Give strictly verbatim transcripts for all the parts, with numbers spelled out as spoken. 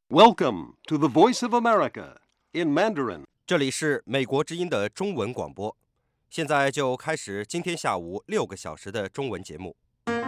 Welcome to the Voice of America in Mandarin. 这里是美国之音的中文广播，现在就开始今天下午六个小时的中文节目。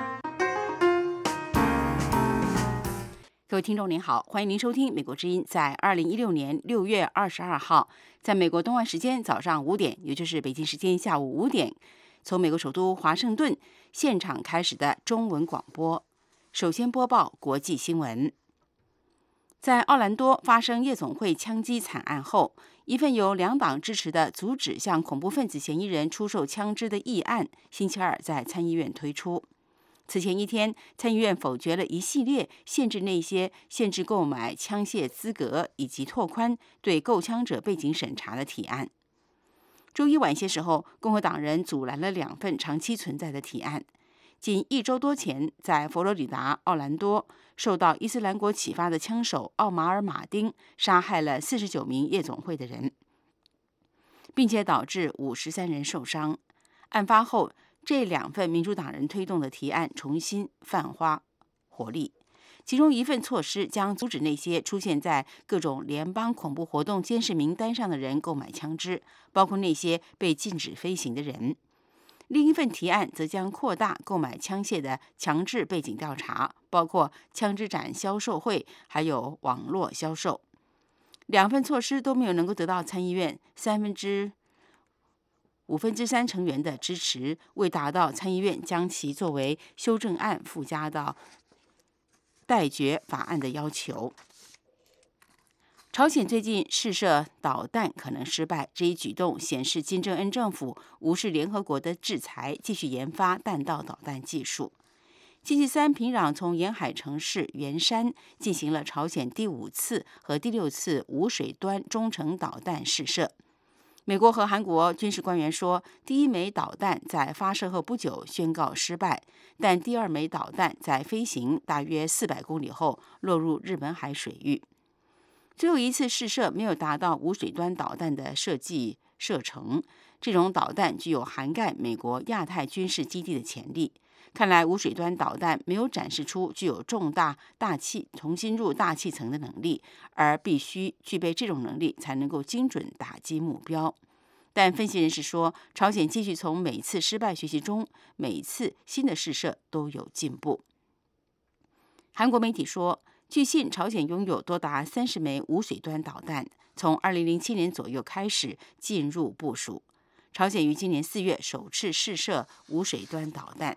各位听众您好，欢迎您收听美国之音在二零一六年六月二十二号，在美国东岸时间早上五点，也就是北京时间下午五点，从美国首都华盛顿现场开始的中文广播。首先播报国际新闻。在奥兰多发生夜总会枪击惨案后，一份由两党支持的阻止向恐怖分子嫌疑人出售枪支的议案，星期二在参议院推出。此前一天，参议院否决了一系列限制那些限制购买枪械资格以及拓宽对购枪者背景审查的提案。周一晚些时候，共和党人阻拦了两份长期存在的提案。仅一周多前，在佛罗里达奥兰多，受到伊斯兰国启发的枪手奥马尔·马丁杀害了四十九名夜总会的人，并且导致五十三人受伤。案发后，这两份民主党人推动的提案重新焕发活力。其中一份措施将阻止那些出现在各种联邦恐怖活动监视名单上的人购买枪支，包括那些被禁止飞行的人。另一份提案则将扩大购买枪械的强制背景调查，包括枪支展销售会还有网络销售。两份措施都没有能够得到参议院三分之五分之三成员的支持，未达到参议院将其作为修正案附加到待决法案的要求。朝鲜最近试射导弹可能失败，这一举动显示金正恩政府无视联合国的制裁，继续研发弹道导弹技术。星期三，平壤从沿海城市元山进行了朝鲜第五次和第六次无水端中程导弹试射。美国和韩国军事官员说，第一枚导弹在发射后不久宣告失败，但第二枚导弹在飞行大约四百公里后落入日本海水域。最后一次试射没有达到无水端导弹的设计射程，这种导弹具有涵盖美国亚太军事基地的潜力。看来无水端导弹没有展示出具有重大大气重新入大气层的能力，而必须具备这种能力才能够精准打击目标。但分析人士说，朝鲜继续从每次失败学习中，每一次新的试射都有进步。韩国媒体说，据信朝鲜拥有多达三十枚无水端导弹，从二零零七年左右开始进入部署。朝鲜于今年四月首次试射无水端导弹。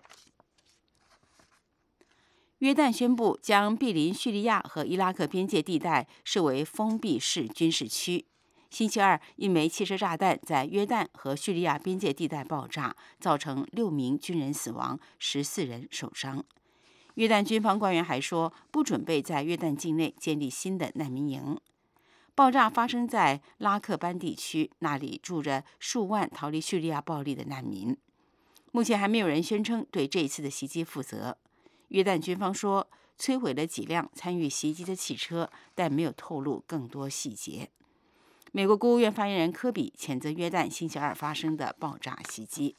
约旦宣布将毗邻叙利亚和伊拉克边界地带设为封闭式军事区。星期二，一枚汽车炸弹在约旦和叙利亚边界地带爆炸，造成六名军人死亡，十四人受伤。约旦军方官员还说，不准备在约旦境内建立新的难民营。爆炸发生在拉克班地区，那里住着数万逃离叙利亚暴力的难民。目前还没有人宣称对这一次的袭击负责。约旦军方说，摧毁了几辆参与袭击的汽车，但没有透露更多细节。美国国务院发言人科比谴责约旦星期二发生的爆炸袭击。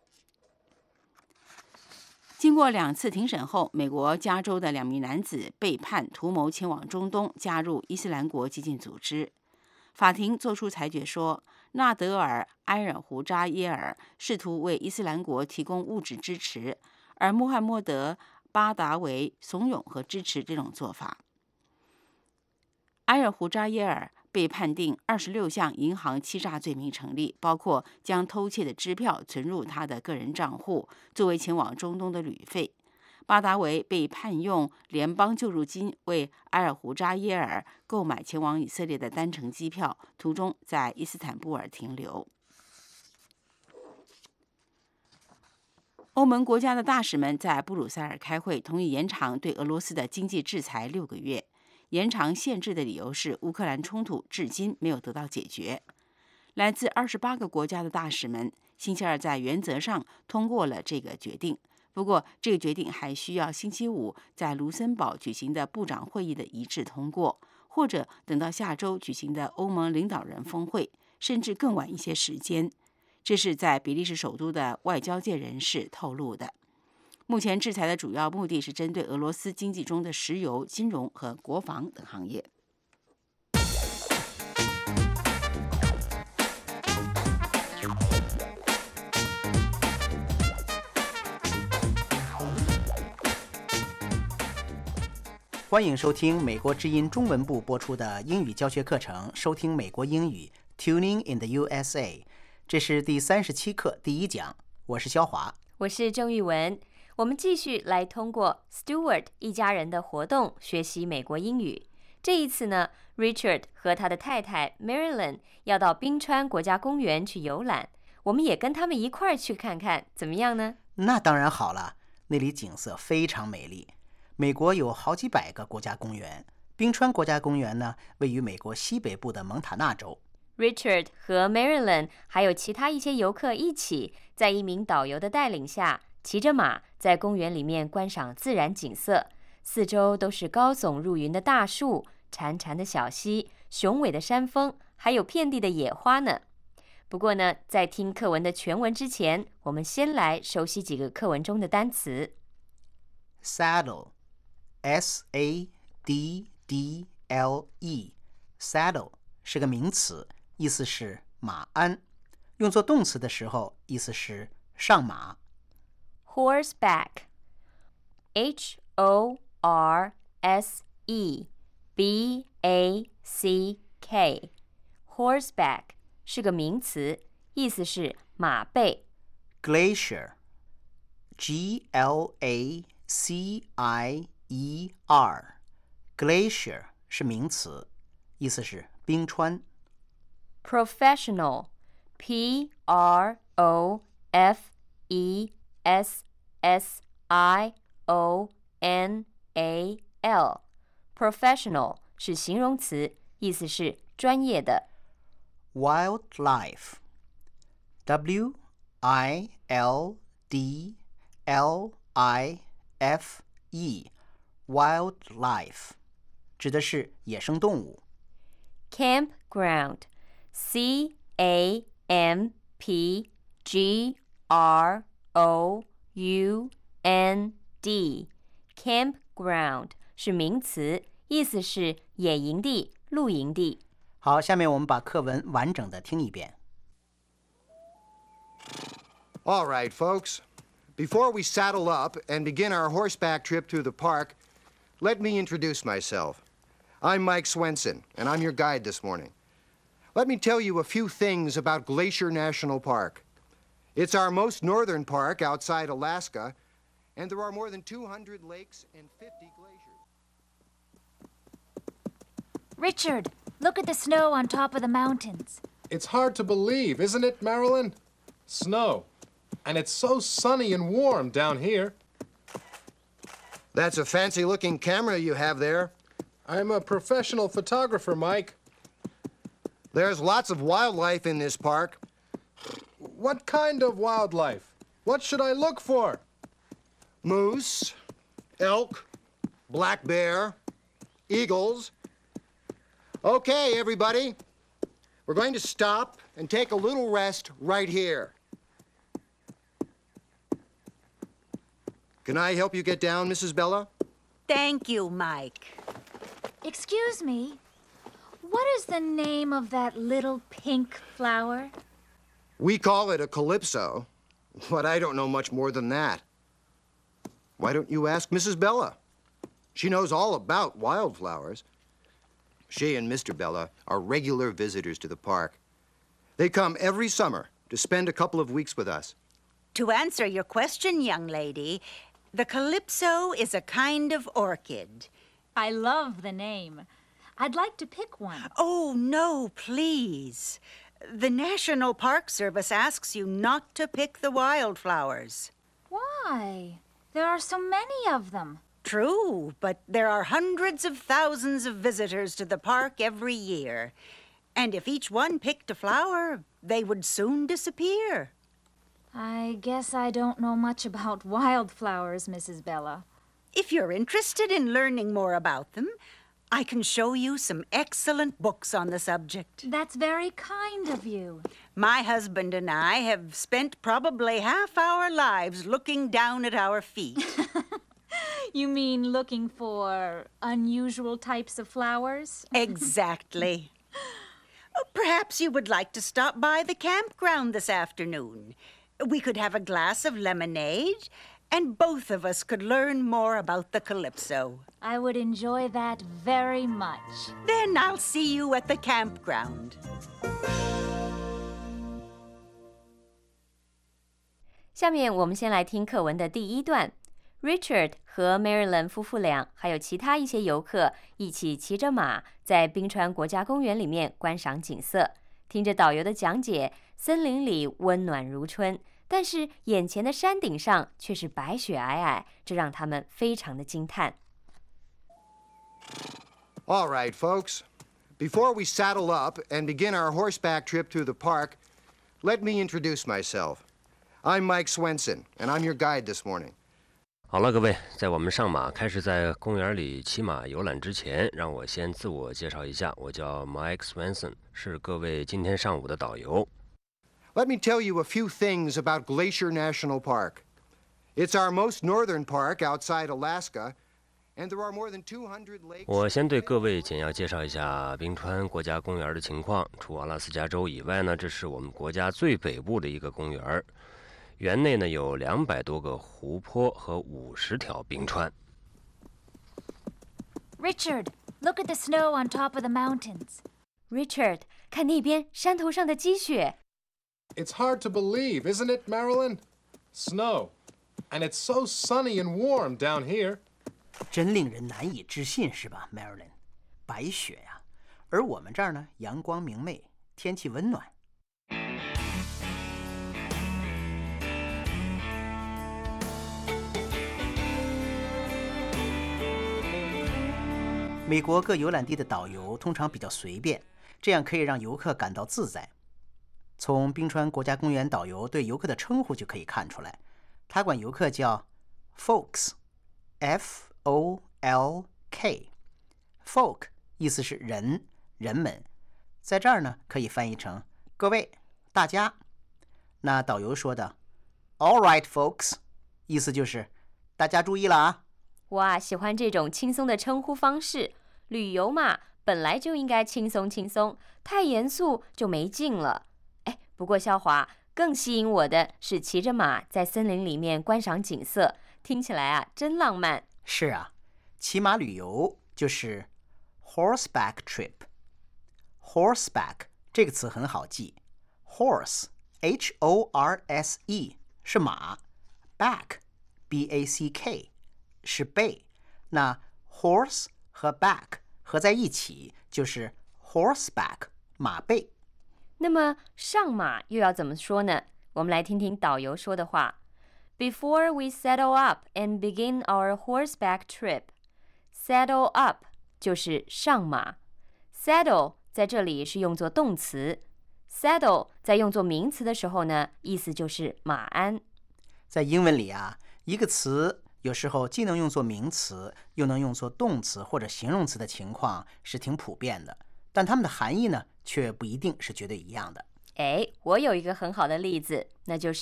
经过两次庭审后，美国加州的两名男子被判图谋前往中东加入伊斯兰国激进组织。法庭作出裁决说，纳德尔·埃尔胡扎耶尔试图为伊斯兰国提供物质支持，而穆罕默德·巴达维怂恿和支持这种做法。埃尔胡扎耶尔被判定二十六项银行欺诈罪名成立，包括将偷窃的支票存入他的个人账户，作为前往中东的旅费。巴达维被判用联邦救助金为埃尔胡扎耶尔购买前往以色列的单程机票，途中在伊斯坦布尔停留。欧盟国家的大使们在布鲁塞尔开会，同意延长对俄罗斯的经济制裁六个月。延长限制的理由是乌克兰冲突至今没有得到解决。来自二十八个国家的大使们星期二在原则上通过了这个决定，不过这个决定还需要星期五在卢森堡举行的部长会议的一致通过，或者等到下周举行的欧盟领导人峰会，甚至更晚一些时间。这是在比利时首都的外交界人士透露的。目前制裁的主要目的是针对俄罗斯经济中的石油、金融和国防等行业。 欢迎收听美国之音中文部播出的英语教学课程，收听美国英语 Tuning in the U S A。 这是第三十七课第一讲，我是肖华， 我是郑玉文。我们继续来通过 Stewart 一家人的活动学习美国英语。这一次呢， Richard 和他的太太 Marilyn 要到冰川国家公园去游览，我们也跟他们一块儿去看看，怎么样呢？ 那当然好了，那里景色非常美丽。美国有好几百个国家公园，冰川国家公园呢，位于美国西北部的蒙塔纳州。 Richard 和 Marilyn 还有其他一些游客一起，在一名导游的带领下，骑着马在公园里面观赏自然景色。四周都是高耸入云的大树、潺潺的小溪、雄伟的山峰，还有遍地的野花呢。不过呢，在听课文的全文之前，我们先来熟悉几个课文中的单词。 Saddle S A D D L E Saddle 是个名词，意思是马鞍，用作动词的时候，意思是上马。 Horseback H O R S E B A C K Horseback 是个名词，意思是马背。 Glacier G L A C I E R Glacier 是名词，意思是冰川。 Professional P R O F E S S I O N A L Professional 是形容词，意思是专业的。 Wildlife W I L D L I F E Wildlife 指的是野生动物。 Campground C A M P G R O U N D Campground 是名词，意思是野营地、露营地。 好，下面我们把课文完整的听一遍。 All right, folks. Before we saddle up and begin our horseback trip through the park, let me introduce myself. I'm Mike Swenson, and I'm your guide this morning. Let me tell you a few things about Glacier National Park. It's our most northern park outside Alaska, and there are more than two hundred lakes and fifty glaciers. Richard, look at the snow on top of the mountains. It's hard to believe, isn't it, Marilyn? Snow. And it's so sunny and warm down here. That's a fancy-looking camera you have there. I'm a professional photographer, Mike. There's lots of wildlife in this park. What kind of wildlife? What should I look for? Moose, elk, black bear, eagles. Okay, everybody. We're going to stop and take a little rest right here. Can I help you get down, Missus Bella? Thank you, Mike. Excuse me, what is the name of that little pink flower? We call it a calypso, but I don't know much more than that. Why don't you ask Missus Bella? She knows all about wildflowers. She and Mister Bella are regular visitors to the park. They come every summer to spend a couple of weeks with us. To answer your question, young lady, the calypso is a kind of orchid. I love the name. I'd like to pick one. Oh, no, please. The National Park Service asks you not to pick the wildflowers. Why? There are so many of them. True, but there are hundreds of thousands of visitors to the park every year. And if each one picked a flower, they would soon disappear. I guess I don't know much about wildflowers, Missus Bella. If you're interested in learning more about them, I can show you some excellent books on the subject. That's very kind of you. My husband and I have spent probably half our lives looking down at our feet. You mean looking for unusual types of flowers? Exactly. Perhaps you would like to stop by the campground this afternoon. We could have a glass of lemonade and both of us could learn more about the calypso. I would enjoy that very much. Then I'll see you at the campground. 下面我们先来听课文的第一段。Richard 和 Marilyn 夫妇俩还有其他一些游客一起骑着马在冰川国家公园里面观赏景色，听着导游的讲解，森林里温暖如春，但是眼前的山顶上却是白雪皑皑，这让他们非常的惊叹。 All right, folks. Before we saddle up and begin our horseback trip through the park, let me introduce myself. I'm Mike Swenson, and I'm your guide this morning. 好了，各位，在我们上马开始在公园里骑马游览之前，让我先自我介绍一下，我叫 Mike Swenson， 是各位今天上午的导游。 Let me tell you a few things about Glacier National Park. It's our most northern park outside Alaska, and there are more than two hundred lakes. 我先对各位简要介绍一下冰川国家公园的情况。除阿拉斯加州以外呢，这是我们国家最北部的一个公园。园内呢有两百多个湖泊和五十条冰川。 Richard, look at the snow on top of the mountains. Richard, 看那边山头上的积雪。 It's hard to believe, isn't it, Marilyn? Snow. And it's so sunny and warm down here. 真令人难以置信，是吧 ，Marilyn？ 白雪呀、啊，而我们这儿呢，阳光明媚，天气温暖。美国各游览地的导游通常比较随便，这样可以让游客感到自在。从冰川国家公园导游对游客的称呼就可以看出来，他管游客叫 folks， F O L K。folk 意思是人、人们，在这儿呢可以翻译成各位、大家。那导游说的 All right, folks， 意思就是大家注意了啊。 哇，喜欢这种轻松的称呼方式。旅游嘛，本来就应该轻松轻松，太严肃就没劲了。哎，不过肖华，更吸引我的是骑着马在森林里面观赏景色，听起来啊，真浪漫。 是啊，骑马旅游就是 horseback trip。horseback 这个词很好记 ，horse H O R S E 是马 ，back B A C K 是背，那 horse 和 back 合在一起就是 horseback 马背。 那么上马又要怎么说呢？我们来听听导游说的话。Before we saddle up and begin our horseback trip, saddle up 就是上马 ，saddle 在这里是用作动词 ，saddle 在用作名词的时候呢，意思就是马鞍。 在英文里啊，一个词有时候既能用作名词，又能用作动词或者形容词的情况是挺普遍的，但它们的含义呢，却不一定是绝对一样的。 哎，我有一个很好的例子，那就是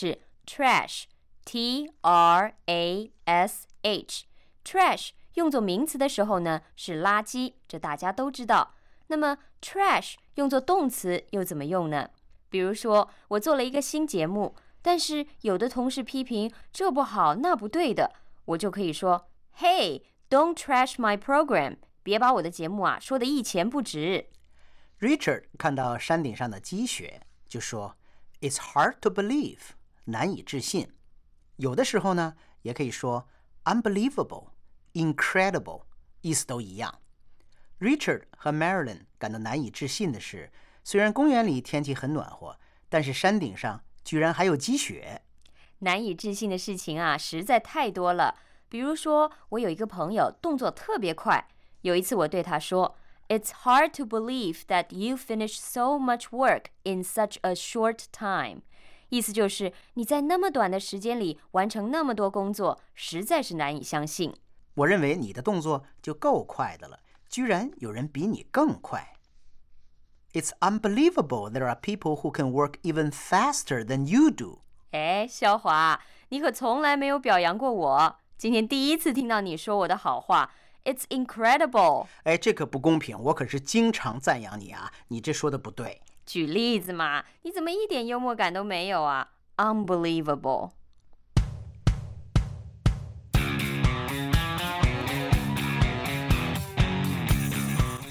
trash。T R A S H trash 用作名词的时候呢是垃圾，这大家都知道。那么 trash 用作动词又怎么用呢？比如说我做了一个新节目，但是有的同事批评这不好那不对的，我就可以说 Hey, don't trash my program， 别把我的节目啊说得一钱不值。 Richard 看到山顶上的积雪就说 It's hard to believe， 难以置信。有的时候呢，也可以说 unbelievable, incredible， 意思都一样。Richard 和 Marilyn 感到难以置信的是，虽然公园里天气很暖和，但是山顶上居然还有积雪。 难以置信的事情啊，实在太多了。比如说，我有一个朋友动作特别快，有一次我对他说 It's hard to believe that you finished so much work in such a short time。意思就是你在那么短的时间里完成那么多工作，实在是难以相信。 我认为你的动作就够快的了，居然有人比你更快。It's unbelievable there are people who can work even faster than you do。 哎，肖华，你可从来没有表扬过我，今天第一次听到你说我的好话。It's incredible。 哎，这可不公平，我可是经常赞扬你啊，你这说的不对。 举例子嘛，你怎么一点幽默感都没有啊 ？Unbelievable。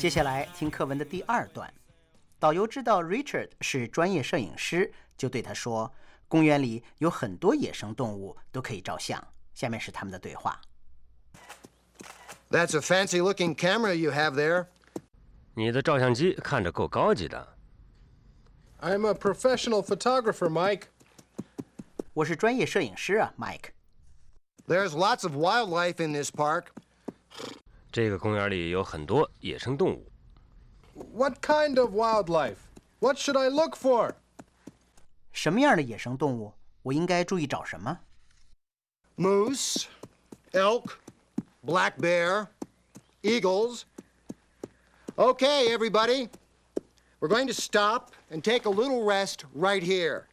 接下来听课文的第二段。导游知道 Richard 是专业摄影师，就对他说，公园里有很多野生动物都可以照相。下面是他们的对话。 That's a fancy-looking camera you have there. 你的照相机看着够高级的。 I'm a professional photographer, Mike. 我是专业摄影师啊 ，Mike。 There's lots of wildlife in this park. 这个公园里有很多野生动物。 What kind of wildlife? What should I look for? 什么样的野生动物？我应该注意找什么？ Moose, elk, black bear, eagles. Okay, everybody. We're going to stop and take a little rest right here.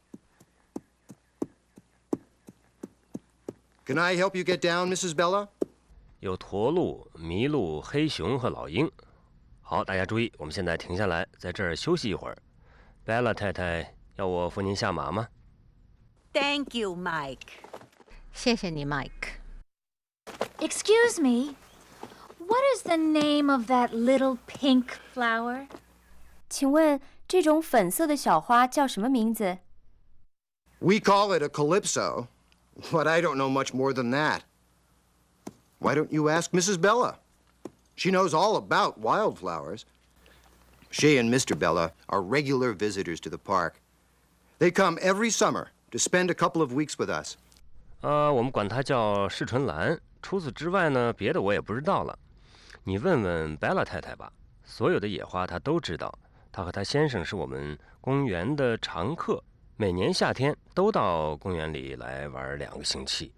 Can I help you get down, Missus Bella? 有驼鹿、麋鹿、黑熊和老鹰。好，大家注意，我们现在停下来，在这儿休息一会儿。Bella 太太，要我扶您下马吗？ Thank you, Mike. 谢谢你 ，Mike。 Excuse me. What is the name of that little pink flower? 请问这种粉色的小花叫什么名字？ We call it a calypso, but I don't know much more than that. Why don't you ask Missus Bella? She knows all about wildflowers. She and Mister Bella are regular visitors to the park. They come every summer to spend a couple of weeks with us. 呃，我们管它叫视唇兰。除此之外呢，别的我也不知道了。你问问 Bella 太太吧，所有的野花她都知道。她和她先生是我们公园的常客，每年夏天都到公园里来玩两个星期。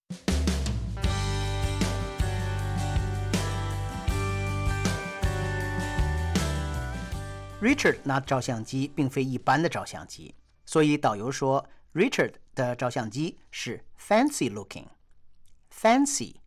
Richard 拿照相机并非一般的照相机，所以导游说 Richard 的照相机是 fancy looking。Fancy,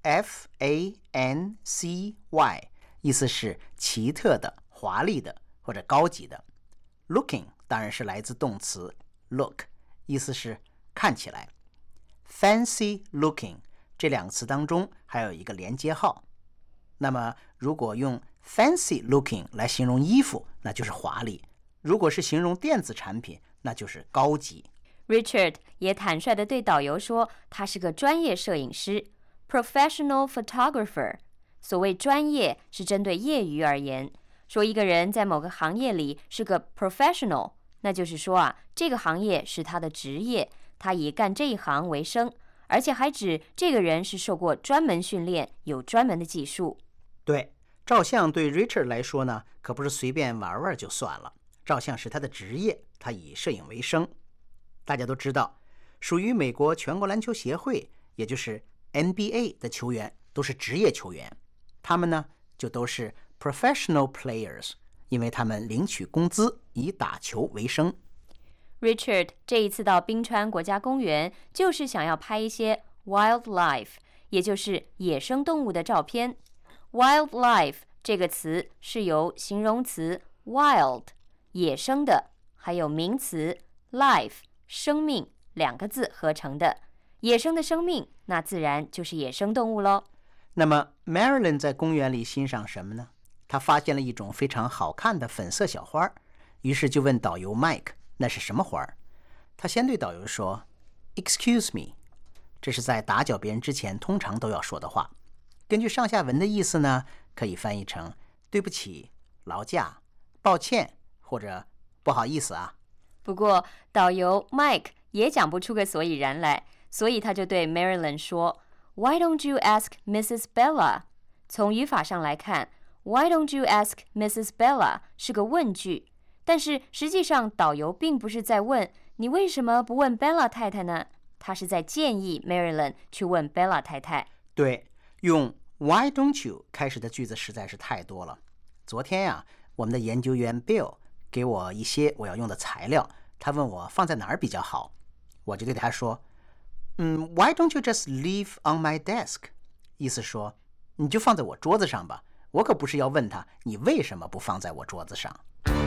F A N C Y， 意思是奇特的、华丽的或者高级的。Looking 当然是来自动词 look， 意思是看起来。Fancy looking 这两个词当中还有一个连接号。那么如果用 fancy looking 来形容衣服，那就是华丽；如果是形容电子产品，那就是高级。 Richard 也坦率地对导游说，他是个专业摄影师 ，professional photographer。所谓专业是针对业余而言，说一个人在某个行业里是个 professional， 那就是说啊，这个行业是他的职业，他以干这一行为生，而且还指这个人是受过专门训练，有专门的技术。 对，照相对 Richard 来说呢，可不是随便玩玩就算了，照相是他的职业，他以摄影为生。大家都知道，属于美国全国篮球协会，也就是 N B A 的球员都是职业球员，他们呢就都是 professional players， 因为他们领取工资，以打球为生。 Richard 这一次到冰川国家公园，就是想要拍一些 wildlife， 也就是野生动物的照片。Wildlife 这个词是由形容词 wild 野生的，还有名词 life 生命两个字合成的。野生的生命，那自然就是野生动物咯。 那么 Marilyn 在公园里欣赏什么呢？她发现了一种非常好看的粉色小花，于是就问导游 Mike 那是什么花。他先对导游说 Excuse me， 这是在打搅别人之前通常都要说的话。根据上下文的意思呢，可以翻译成对不起、劳驾、抱歉或者不好意思啊。 不过导游 Mike 也讲不出个所以然来，所以他就对 Marilyn 说 Why don't you ask Missus Bella？ 从语法上来看， Why don't you ask Missus Bella 是个问句，但是实际上导游并不是在问你为什么不问 Bella 太太呢，他是在建议 Marilyn 去问 Bella 太太。 对，用 Why don't you 开始的句子实在是太多了。昨天呀、啊，我们的研究员 Bill 给我一些我要用的材料，他问我放在哪儿比较好，我就对他说，嗯 Why don't you just leave on my desk？ 意思说，你就放在我桌子上吧，我可不是要问他你为什么不放在我桌子上。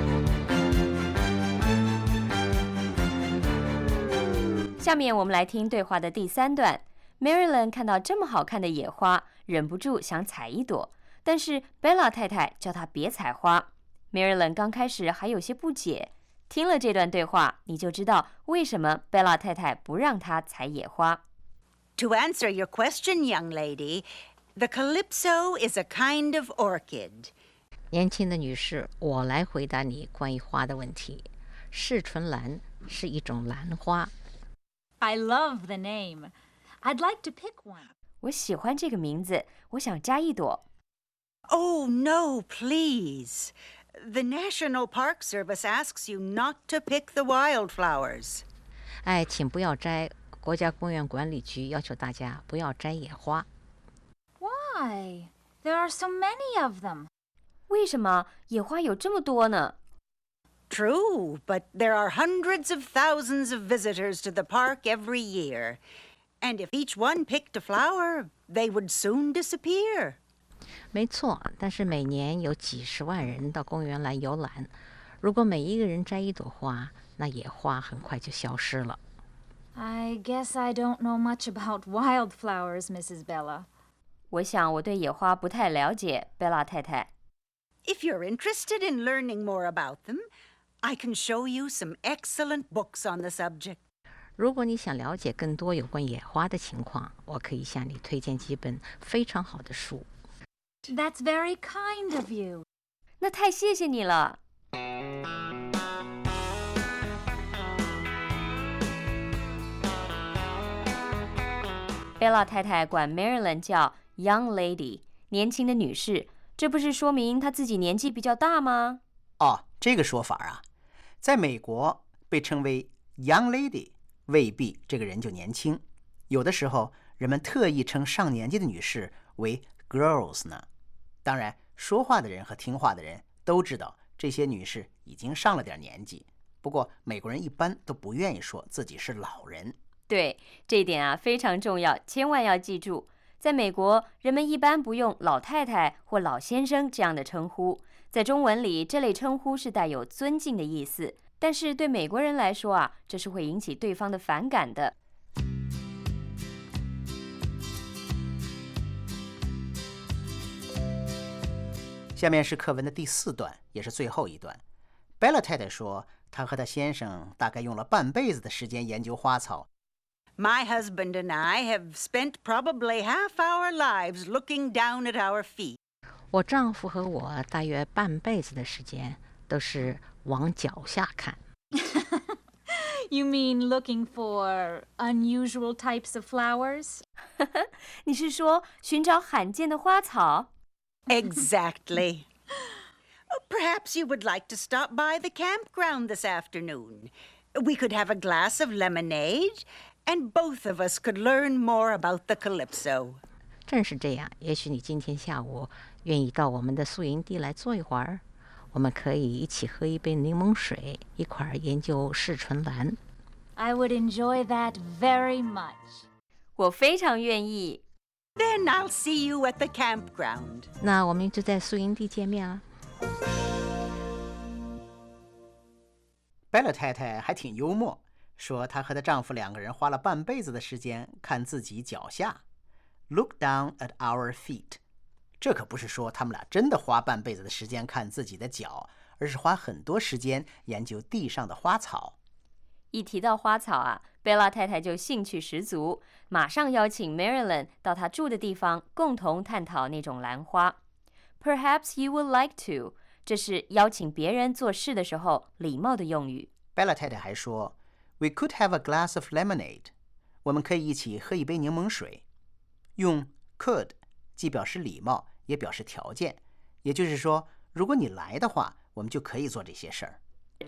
下面我们来听对话的第三段。Marilyn 看到这么好看的野花，忍不住想采一朵。 但是 Bella 太太叫他别采花。Marilyn 刚开始还有些不解，听了这段对话，你就知道为什么 Bella 太太不让他采野花。 To answer your question, young lady, the calypso is a kind of orchid. 年轻的女士，我来回答你关于花的问题。视唇兰是一种兰花。 I love the name. I'd like to pick one. 我喜欢这个名字，我想摘一朵。 Oh, no, please. The National Park Service asks you not to pick the wildflowers. 哎，请不要摘。国家公园管理局要求大家不要摘野花。 Why? There are so many of them. 为什么野花有这么多呢？ True, but there are hundreds of thousands of visitors to the park every year. And if each one picked a flower, they would soon disappear. 没错，但是每年有几十万人到公园来游览。如果每一个人摘一朵花，那野花很快就消失了。 I guess I don't know much about wildflowers, Missus Bella. 我想我对野花不太了解，贝拉太太。 If you're interested in learning more about them, I can show you some excellent books on the subject. 如果你想了解更多有关野花的情况，我可以向你推荐几本非常好的书。 That's very kind of you. 那太谢谢你了。贝拉太太管 Marilyn 叫 Young Lady， 年轻的女士，这不是说明她自己年纪比较大吗？ 哦，这个说法啊，在美国被称为 Young Lady， 未必这个人就年轻。有的时候，人们特意称上年纪的女士为 girls 呢。当然，说话的人和听话的人都知道这些女士已经上了点年纪。不过，美国人一般都不愿意说自己是老人。 对，这一点啊非常重要，千万要记住。在美国，人们一般不用老太太或老先生这样的称呼，在中文里，这类称呼是带有尊敬的意思。但是对美国人来说啊，这是会引起对方的反感的。 下面是课文的第四段，也是最后一段。Bella 太太说，她和她先生大概用了半辈子的时间研究花草。 My husband and I have spent probably half our lives looking down at our feet. 我丈夫和我大约半辈子的时间都是往脚下看。 You mean looking for unusual types of flowers? 你是说寻找罕见的花草？ Exactly. Perhaps you would like to stop by the campground this afternoon. We could have a glass of lemonade, and both of us could learn more about the calypso. 正是这样，也许你今天下午愿意到我们的宿营地来坐一会儿，我们可以一起喝一杯柠檬水，一块儿研究视唇兰。 I would enjoy that very much. 我非常愿意。 Then I'll see you at the campground. 那我们就在宿营地见面了。 Bella 太太还挺幽默，说她和她丈夫两个人花了半辈子的时间看自己脚下 ，look down at our feet。这可不是说他们俩真的花半辈子的时间看自己的脚，而是花很多时间研究地上的花草。 一提到花草啊，贝拉太太就兴趣十足，马上邀请 Marilyn 到她住的地方，共同探讨那种兰花。Perhaps you would like to， 这是邀请别人做事的时候礼貌的用语。 Bella 太太还说 ，We could have a glass of lemonade， 我们可以一起喝一杯柠檬水。用 could 既表示礼貌，也表示条件，也就是说，如果你来的话，我们就可以做这些事儿。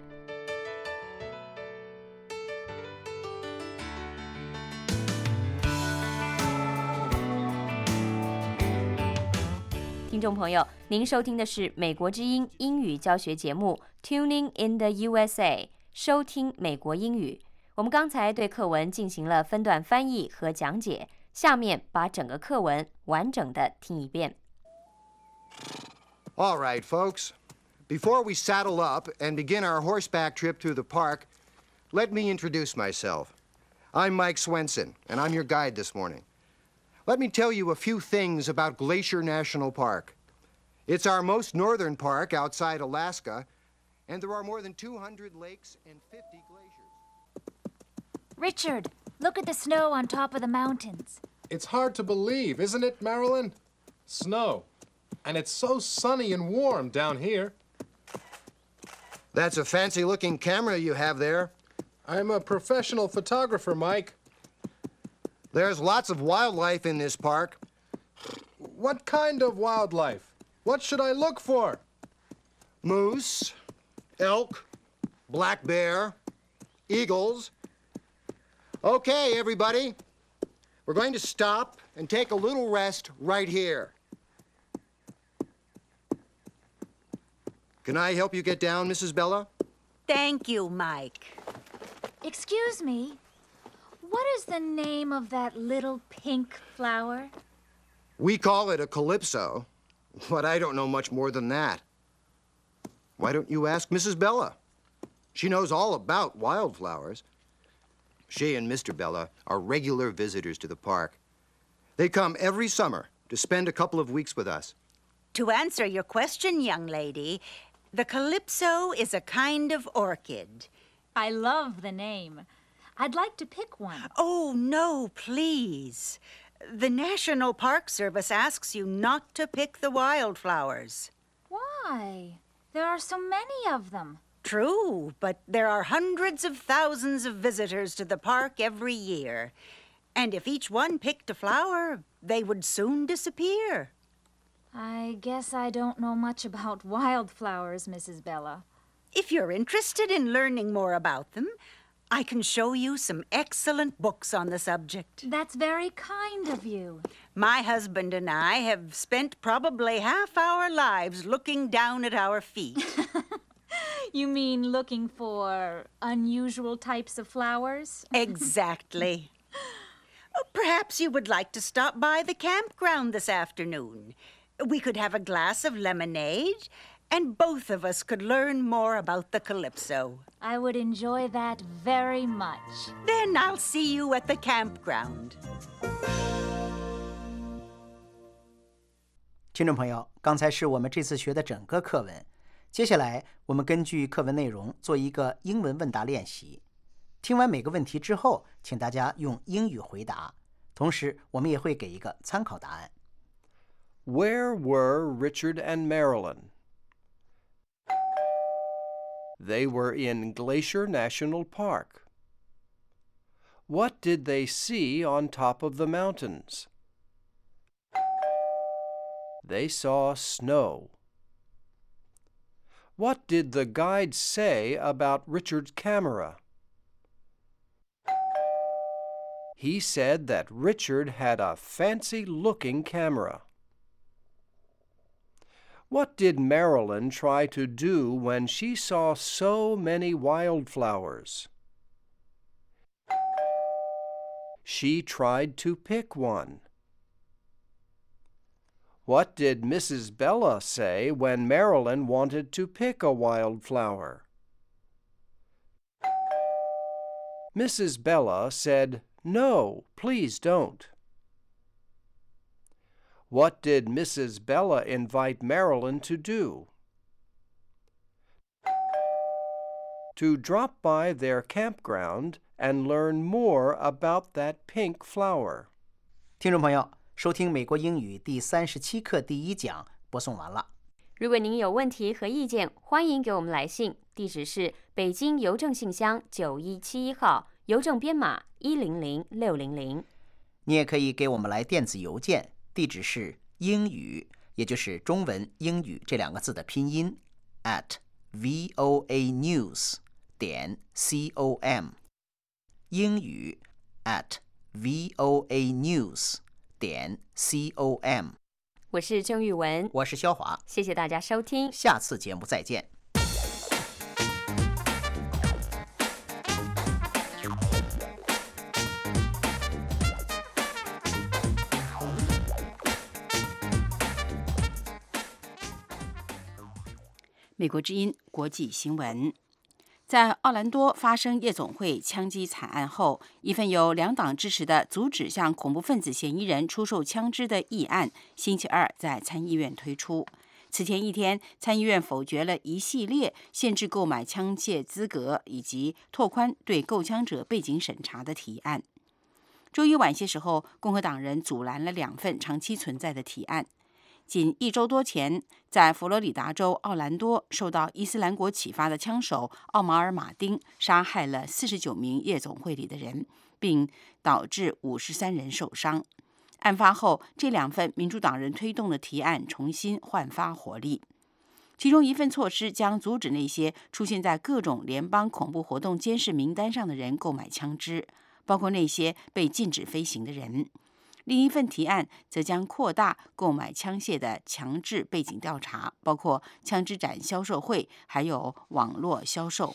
听众朋友，您收听的是美国之音英语教学节目 Tuning in the U S A， 收听美国英语。我们刚才对课文进行了分段翻译和讲解，下面把整个课文完整的听一遍。 All right, folks. Before we saddle up and begin our horseback trip through the park, let me introduce myself. I'm Mike Swenson, and I'm your guide this morning. Let me tell you a few things about Glacier National Park. It's our most northern park outside Alaska, and there are more than two hundred lakes and fifty glaciers. Richard, look at the snow on top of the mountains. It's hard to believe, isn't it, Marilyn? Snow. And it's so sunny and warm down here. That's a fancy-looking camera you have there. I'm a professional photographer, Mike. There's lots of wildlife in this park. What kind of wildlife? What should I look for? Moose, elk, black bear, eagles. Okay, everybody. We're going to stop and take a little rest right here. Can I help you get down, Missus Bella? Thank you, Mike. Excuse me. What is the name of that little pink flower? We call it a calypso, but I don't know much more than that. Why don't you ask Missus Bella? She knows all about wildflowers. She and Mister Bella are regular visitors to the park. They come every summer to spend a couple of weeks with us. To answer your question, young lady, the calypso is a kind of orchid. I love the name. I'd like to pick one. Oh, no, please. The National Park Service asks you not to pick the wildflowers. Why? There are so many of them. True, but there are hundreds of thousands of visitors to the park every year. And if each one picked a flower, they would soon disappear. I guess I don't know much about wildflowers, Missus Bella. If you're interested in learning more about them, I can show you some excellent books on the subject. That's very kind of you. My husband and I have spent probably half our lives looking down at our feet. You mean looking for unusual types of flowers? Exactly. Perhaps you would like to stop by the campground this afternoon. We could have a glass of lemonade, and both of us could learn more about the calypso. I would enjoy that very much. Then I'll see you at the campground. 听众朋友，刚才是我们这次学的整个课文。接下来，我们根据课文内容做一个英文问答练习。听完每个问题之后，请大家用英语回答。同时，我们也会给一个参考答案。 Where were Richard and Marilyn? They were in Glacier National Park. What did they see on top of the mountains? They saw snow. What did the guide say about Richard's camera? He said that Richard had a fancy-looking camera. What did Marilyn try to do when she saw so many wildflowers? She tried to pick one. What did Missus Bella say when Marilyn wanted to pick a wildflower? Missus Bella said, "No, please don't." What did Missus Bella invite Marilyn to do? To drop by their campground and learn more about that pink flower. 听众朋友，收听美国英语第三十七课第一讲播送完了。 如果您有问题和意见，欢迎给我们来信，地址是北京邮政信箱九一七一号，邮政编码一零零六零零。 你也可以给我们来电子邮件，地址是英语，也就是中文英语这两个字的拼音 at voanews 点 com， 英语 at voanews 点 com。 我是郑玉文， 我是肖华， 谢谢大家收听， 下次节目再见。 美国之音国际新闻。在奥兰多发生夜总会枪击惨案后，一份由两党支持的阻止向恐怖分子嫌疑人出售枪支的议案，星期二在参议院推出。 此前一天，参议院否决了一系列限制购买枪械资格以及拓宽对购枪者背景审查的提案。周一晚些时候，共和党人阻拦了两份长期存在的提案。仅一周多前，在佛罗里达州奥兰多，受到伊斯兰国启发的枪手奥马尔·马丁杀害了四十九名夜总会里的人，并导致五十三人受伤。案发后，这两份民主党人推动的提案重新焕发活力。其中一份措施将阻止那些出现在各种联邦恐怖活动监视名单上的人购买枪支，包括那些被禁止飞行的人。另一份提案则将扩大购买枪械的强制背景调查，包括枪支展销售会，还有网络销售。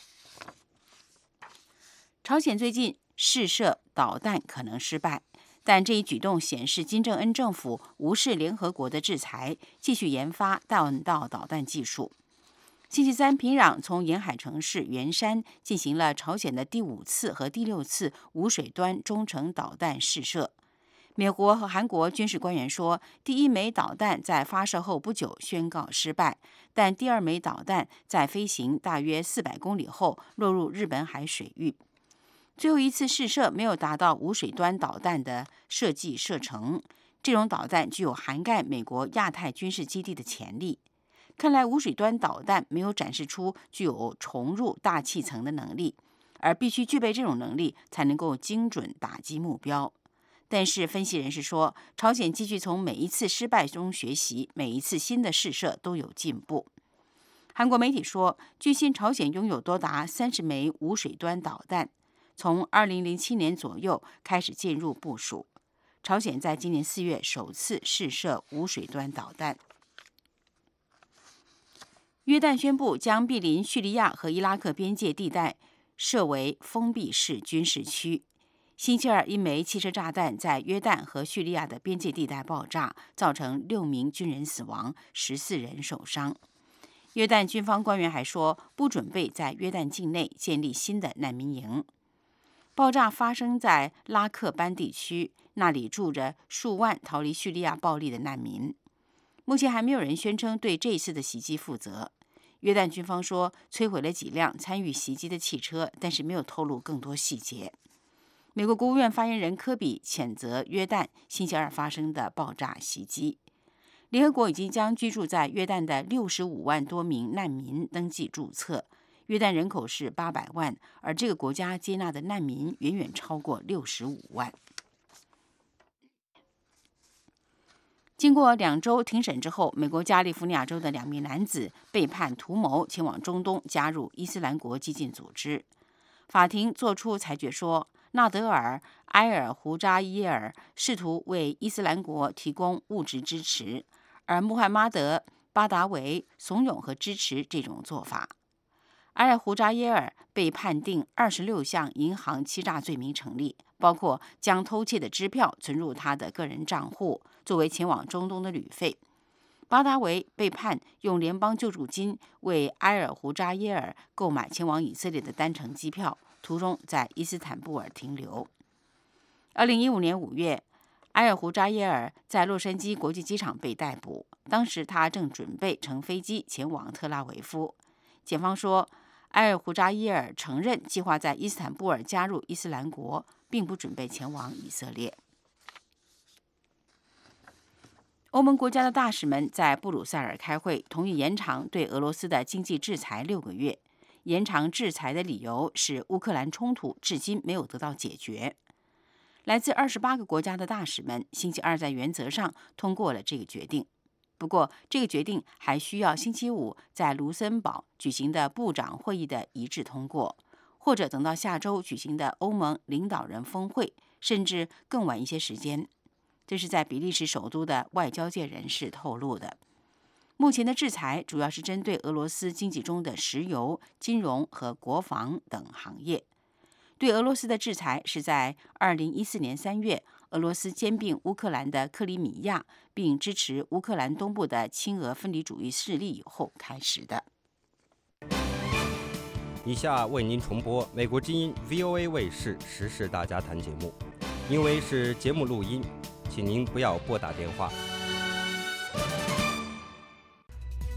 朝鲜最近试射导弹可能失败，但这一举动显示金正恩政府无视联合国的制裁，继续研发弹道导弹技术。星期三，平壤从沿海城市元山进行了朝鲜的第五次和第六次无水端中程导弹试射。美国和韩国军事官员说，第一枚导弹在发射后不久宣告失败，但第二枚导弹在飞行大约四百公里后落入日本海水域。最后一次试射没有达到无水端导弹的设计射程，这种导弹具有涵盖美国亚太军事基地的潜力。看来无水端导弹没有展示出具有重入大气层的能力，而必须具备这种能力才能够精准打击目标。但是分析人士说，朝鲜继续从每一次失败中学习，每一次新的试射都有进步。韩国媒体说，据悉朝鲜拥有多达三十枚无水端导弹，从二零零七年左右开始进入部署。朝鲜在今年四月首次试射无水端导弹。约旦宣布将毗邻叙利亚和伊拉克边界地带设为封闭式军事区。星期二，一枚汽车炸弹在约旦和叙利亚的边界地带爆炸，造成六名军人死亡，十四人受伤。约旦军方官员还说，不准备在约旦境内建立新的难民营。爆炸发生在拉克班地区，那里住着数万逃离叙利亚暴力的难民。目前还没有人宣称对这一次的袭击负责。约旦军方说，摧毁了几辆参与袭击的汽车，但是没有透露更多细节。美国国务院发言人科比谴责约旦星期二发生的爆炸袭击。联合国已经将居住在约旦的六十五万多名难民登记注册。约旦人口是八百万，而这个国家接纳的难民远远超过六十五万。经过两周庭审之后，美国加利福尼亚州的两名男子被判图谋前往中东加入伊斯兰国激进组织。法庭作出裁决说，纳德尔·埃尔胡扎耶尔试图为伊斯兰国提供物质支持，而穆罕默德·巴达维怂恿和支持这种做法。埃尔胡扎耶尔被判定二十六项银行欺诈罪名成立，包括将偷窃的支票存入他的个人账户，作为前往中东的旅费。巴达维被判用联邦救助金为埃尔胡扎耶尔购买前往以色列的单程机票，途中在伊斯坦布尔停留。二零一五年五月，埃尔胡扎耶尔在洛杉矶国际机场被逮捕，当时他正准备乘飞机前往特拉维夫。检方说，埃尔胡扎耶尔承认计划在伊斯坦布尔加入伊斯兰国，并不准备前往以色列。欧盟国家的大使们在布鲁塞尔开会，同意延长对俄罗斯的经济制裁六个月。延长制裁的理由是乌克兰冲突至今没有得到解决。来自二十八个国家的大使们星期二在原则上通过了这个决定。不过，这个决定还需要星期五在卢森堡举行的部长会议的一致通过，或者等到下周举行的欧盟领导人峰会，甚至更晚一些时间。这是在比利时首都的外交界人士透露的。目前的制裁主要是针对俄罗斯经济中的石油、金融和国防等行业。对俄罗斯的制裁是在二零一四年三月，俄罗斯兼并乌克兰的克里米亚，并支持乌克兰东部的亲俄分离主义势力以后开始的。 以下为您重播美国之音 V O A 卫视时事大家谈节目，因为是节目录音，请您不要拨打电话。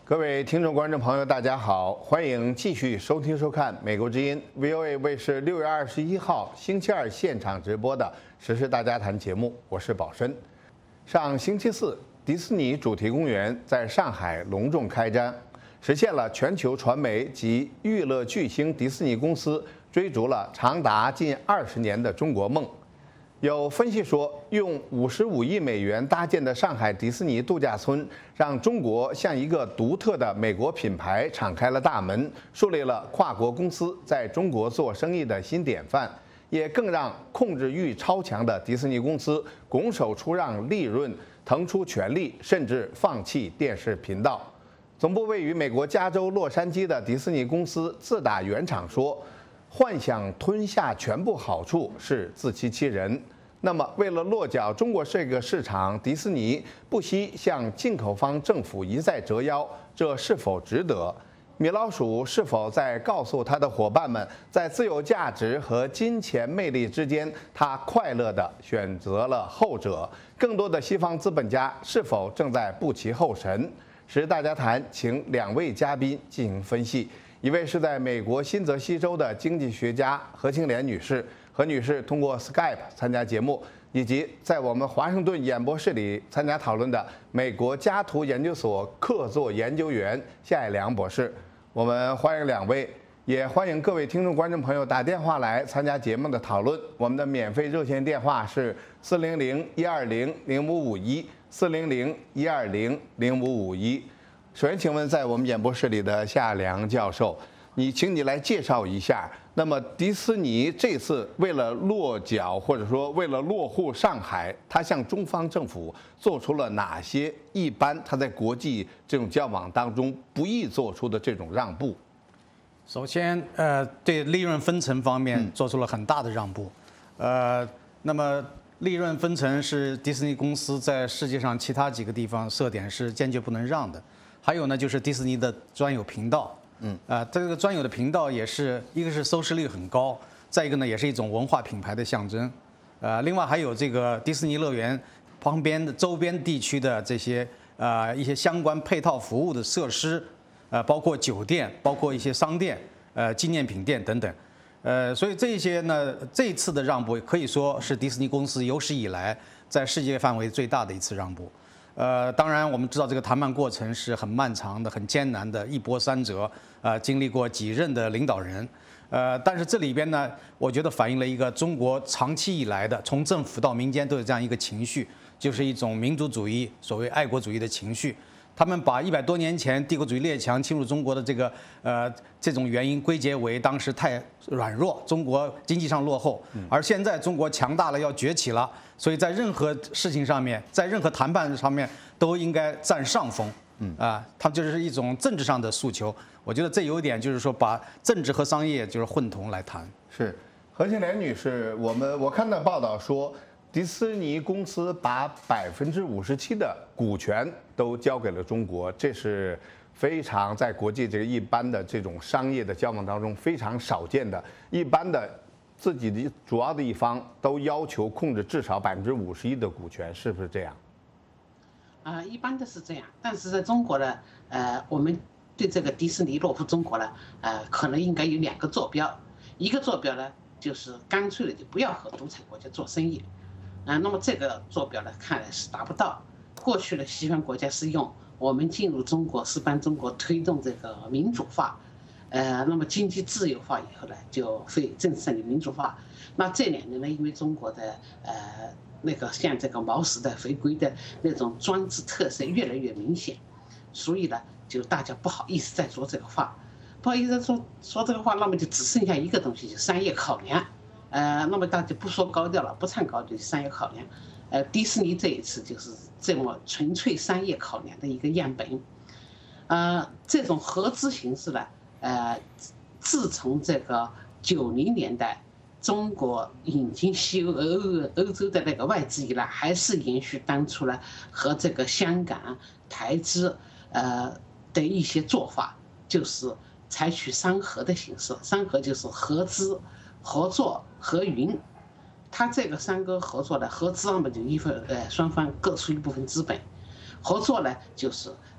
各位听众、观众朋友，大家好，欢迎继续收听收看美国之音 V O A 卫视六月二十一号星期二现场直播的《时事大家谈》节目，我是宝生。上星期四，迪士尼主题公园在上海隆重开张，实现了全球传媒及娱乐巨星迪士尼公司追逐了长达近二十年的中国梦。有分析说，用五十五亿美元搭建的上海迪士尼度假村，让中国向一个独特的美国品牌敞开了大门，树立了跨国公司在中国做生意的新典范，也更让控制欲超强的迪士尼公司拱手出让利润，腾出权力，甚至放弃电视频道。总部位于美国加州洛杉矶的迪士尼公司自打圆场说，幻想吞下全部好处是自欺欺人。那么，为了落脚中国这个市场，迪士尼不惜向进口方政府一再折腰，这是否值得？米老鼠是否在告诉他的伙伴们，在自由价值和金钱魅力之间，他快乐地选择了后者？更多的西方资本家是否正在步其后尘？时大家谈，请两位嘉宾进行分析。一位是在美国新泽西州的经济学家何清莲女士，何女士通过 Skype 参加节目，以及在我们华盛顿演播室里参加讨论的美国家图研究所客座研究员夏爱良博士。我们欢迎两位，也欢迎各位听众观众朋友打电话来参加节目的讨论。我们的免费热线电话是四零零一二零零五五一四零零一二零零五五一。首先，请问在我们演播室里的夏良教授，你请你来介绍一下，那么迪士尼这次为了落脚或者说为了落户上海，它向中方政府做出了哪些一般它在国际这种交往当中不易做出的这种让步？ 首先，呃，对利润分成方面做出了很大的让步，呃，那么利润分成是迪士尼公司在世界上其他几个地方设点是坚决不能让的。还有呢，就是迪士尼的专有频道，嗯，啊，这个专有的频道也是一个是收视率很高，再一个呢也是一种文化品牌的象征，呃，另外还有这个迪士尼乐园旁边的周边地区的这些呃一些相关配套服务的设施，呃，包括酒店，包括一些商店，呃，纪念品店等等，呃，所以这些呢，这一次的让步可以说是迪士尼公司有史以来在世界范围最大的一次让步。呃，当然，我们知道这个谈判过程是很漫长的、很艰难的，一波三折，呃，经历过几任的领导人，呃，但是这里边呢，我觉得反映了一个中国长期以来的，从政府到民间都有这样一个情绪，就是一种民族主义、所谓爱国主义的情绪。他们把一百多年前帝国主义列强侵入中国的这个呃这种原因归结为当时太软弱，中国经济上落后，而现在中国强大了，要崛起了，所以在任何事情上面，在任何谈判上面都应该占上风。嗯啊，它就是一种政治上的诉求。我觉得这有一点就是说把政治和商业就是混同来谈。 是，何清莲女士，我们我看到报道说，迪士尼公司把百分之五十七的股权都交给了中国，这是非常在国际这个一般的这种商业的交往当中非常少见的。一般的自己的主要的一方都要求控制至少百分之五十一的股权，是不是这样？ 啊、呃，一般的是这样，但是在中国呢，呃，我们对这个迪士尼落户中国呢，呃，可能应该有两个坐标，一个坐标呢就是干脆的就不要和独裁国家做生意。啊，那么这个坐标呢，看来是达不到。过去的西方国家是用我们进入中国，是帮中国推动这个民主化，呃，那么经济自由化以后呢，就会正式的民主化。那这两年呢，因为中国的呃那个像这个毛时代回归的那种专制特色越来越明显，所以呢，就大家不好意思再说这个话，不好意思说说这个话，那么就只剩下一个东西，就商业考量。呃，那么大家不说高调了，不唱高调，商业考量。呃，迪士尼这一次就是这么纯粹商业考量的一个样本。呃，这种合资形式呢，呃，自从这个九零年代中国引进西欧欧欧洲的那个外资以来，还是延续当初呢和这个香港、台资呃的一些做法，就是采取商合的形式，商合就是合资。合作合营，它这个三个合作的合资那么就一份呃双方各出一部分资本，合作呢就是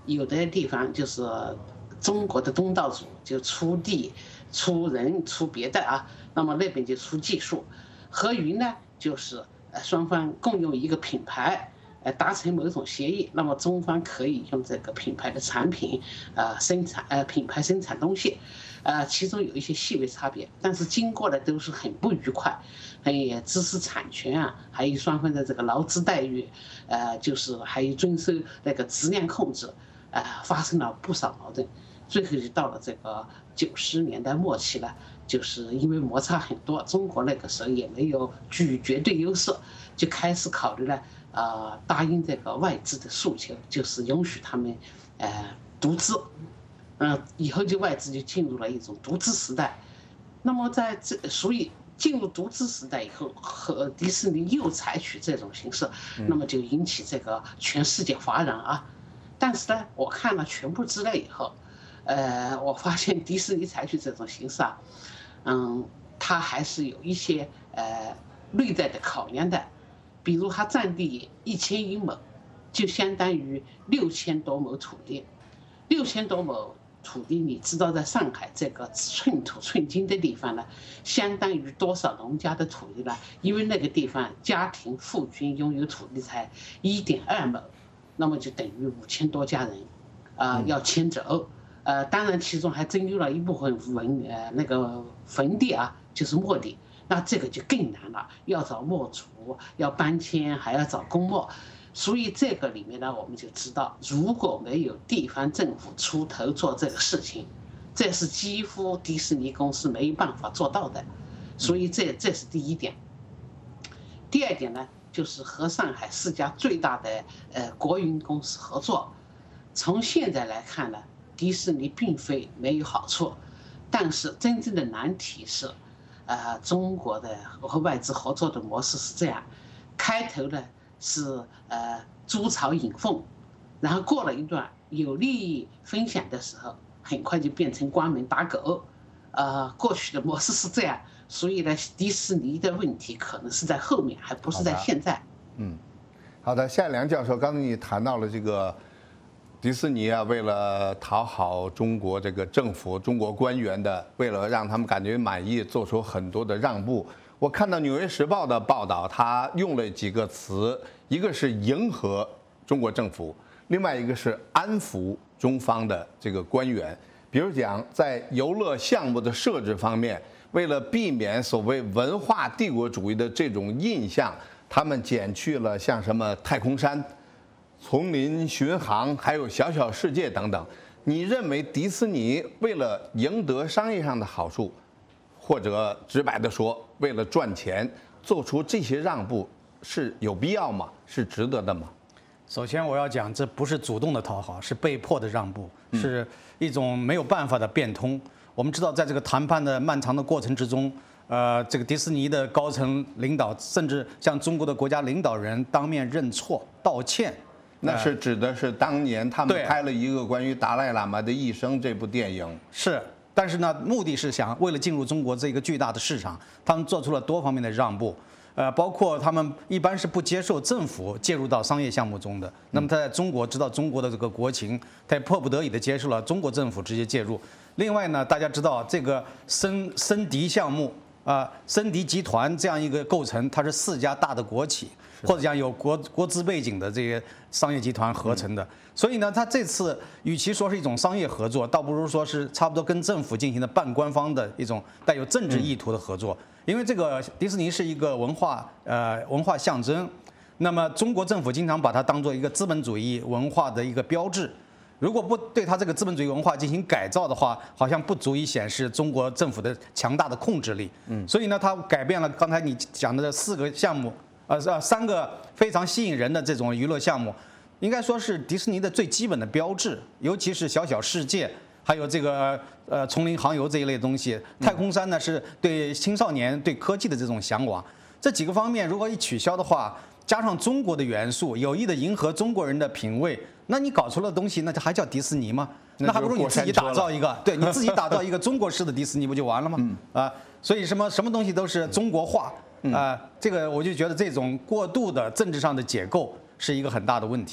有的地方就是中国的东道主就出地、出人、出别的啊，那么那边就出技术。合云呢，就是呃双方共用一个品牌，呃达成某种协议，那么中方可以用这个品牌的产品，呃生产呃品牌生产东西，呃其中有一些细微差别，但是经过的都是很不愉快，还有知识产权啊，还有双方的这个劳资待遇，呃就是还有遵守那个质量控制，呃发生了不少矛盾，最后就到了这个九十年代末期了。就是因为摩擦很多，中国那个时候也没有居绝对优势，就开始考虑了，呃，答应这个外资的诉求，就是允许他们，呃，独资，嗯、呃，以后就外资就进入了一种独资时代。那么在这，所以进入独资时代以后，和迪士尼又采取这种形式，那么就引起这个全世界哗然啊。但是呢，我看了全部资料以后，呃，我发现迪士尼采取这种形式啊。嗯，它还是有一些呃内在的考量的，比如它占地一千余亩，就相当于六千多亩土地。六千多亩土地，你知道在上海这个寸土寸金的地方呢，相当于多少农家的土地呢？因为那个地方家庭户均拥有土地才一点二亩，那么就等于五千多家人，啊、呃、要迁走。呃，当然，其中还征用了一部分坟呃那个坟地啊，就是墓地，那这个就更难了，要找墓主，要搬迁，还要找公墓，所以这个里面呢，我们就知道，如果没有地方政府出头做这个事情，这是几乎迪士尼公司没办法做到的，所以这这是第一点。第二点呢，就是和上海四家最大的呃国营公司合作，从现在来看呢。迪士尼并非没有好处，但是真正的难题是，呃，中国的和外资合作的模式是这样，开头呢是呃筑巢引凤，然后过了一段有利益分享的时候，很快就变成关门打狗，呃，过去的模式是这样，所以呢，迪士尼的问题可能是在后面，还不是在现在。 嗯，好的，夏良教授，刚才你谈到了这个。迪士尼啊，为了讨好中国这个政府、中国官员的，为了让他们感觉满意，做出很多的让步。我看到《纽约时报》的报道，他用了几个词，一个是迎合中国政府，另外一个是安抚中方的这个官员。比如讲，在游乐项目的设置方面，为了避免所谓文化帝国主义的这种印象，他们减去了像什么太空山。丛林巡航，还有小小世界等等，你认为迪士尼为了赢得商业上的好处，或者直白的说，为了赚钱，做出这些让步是有必要吗？是值得的吗？ 首先我要讲，这不是主动的讨好，是被迫的让步，是一种没有办法的变通。我们知道，在这个谈判的漫长的过程之中，呃，这个迪士尼的高层领导，甚至向中国的国家领导人当面认错道歉。 那是指的是当年他们拍了一个关于达赖喇嘛的一生这部电影。 是，但是呢，目的是想为了进入中国这个巨大的市场，他们做出了多方面的让步，呃，包括他们一般是不接受政府介入到商业项目中的。那么他在中国知道中国的这个国情，他也迫不得已的接受了中国政府直接介入。另外呢，大家知道这个森森迪项目啊、呃，森迪集团这样一个构成，它是四家大的国企。或者讲有国国资背景的这些商业集团合成的，所以呢，他这次与其说是一种商业合作，倒不如说是差不多跟政府进行的半官方的一种带有政治意图的合作。因为这个迪士尼是一个文化呃文化象征，那么中国政府经常把它当做一个资本主义文化的一个标志。如果不对它这个资本主义文化进行改造的话，好像不足以显示中国政府的强大的控制力。嗯，所以呢，它改变了刚才你讲的这四个项目。呃呃，三个非常吸引人的这种娱乐项目，应该说是迪士尼的最基本的标志，尤其是小小世界，还有这个呃丛林航游这一类东西。太空山呢是对青少年对科技的这种向往，这几个方面如果一取消的话，加上中国的元素，有意的迎合中国人的品味，那你搞出了东西，那还叫迪士尼吗？那还不如你自己打造一个，对你自己打造一个中国式的迪士尼不就完了吗？啊，所以什么什么东西都是中国化。啊、呃，这个我就觉得这种过度的政治上的解构是一个很大的问题。